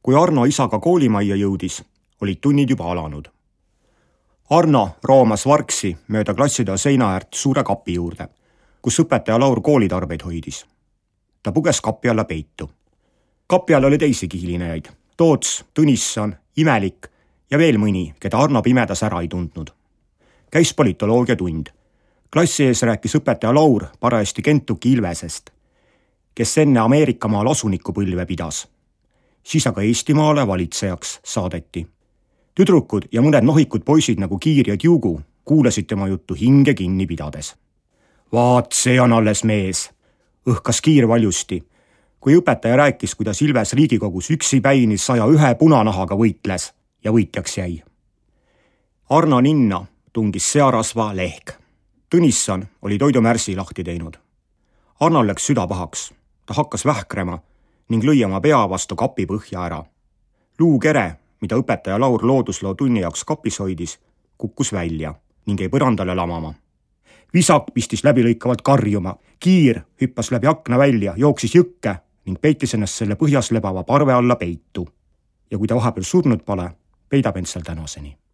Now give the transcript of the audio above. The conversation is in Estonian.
Kui Arno isaga koolimajja jõudis, olid tunnid juba alanud. Arno roomas vargsi mööda klasside seina äärt suure kapi juurde, kus õpetaja Laur koolitarbeid hoidis. Ta puges kapi alla peitu. Kapi all oli teisigi hilinejaid, Toots, Tõnisson, Imelik ja veel mõni, keda Arno pimedas ära ei tundnud. Käis politoloogia tund. Klassi ees rääkis õpetaja Laur parajasti Kentucky Ilvesest, kes enne Ameerikamaal asunikupõlve pidas. Siis aga Eestimaale valitsejaks saadeti. Tüdrukud ja mõned nohikud poisid nagu Kiir ja Tjugu kuulasid tema juttu hinge kinni pidades. Vaat, see on alles mees, õhkas Kiir valjusti, kui õpetaja rääkis, kuidas Ilves Riigikogus üksipäini 101 punanahaga võitles ja võitjaks jäi. Arno ninna tungis searasva lehk. Tõnisson oli toidumärsi lahti teinud. Arnol läks süda pahaks. Ta hakkas vähkrema ning lõi oma pea vastu kapi põhja ära. Luukere, mida õpetaja Laur loodusloo tunni jaoks kapis hoidis, kukkus välja ning jäi põrandale lamama. Visak pistis läbilõikavalt karjuma. Kiir hüppas läbi akna välja, jooksis jõkke ning peitis ennast selle põhjas lebava parve alla peitu. Ja kui ta vahepeal surnud pole, peidab end seal tänaseni.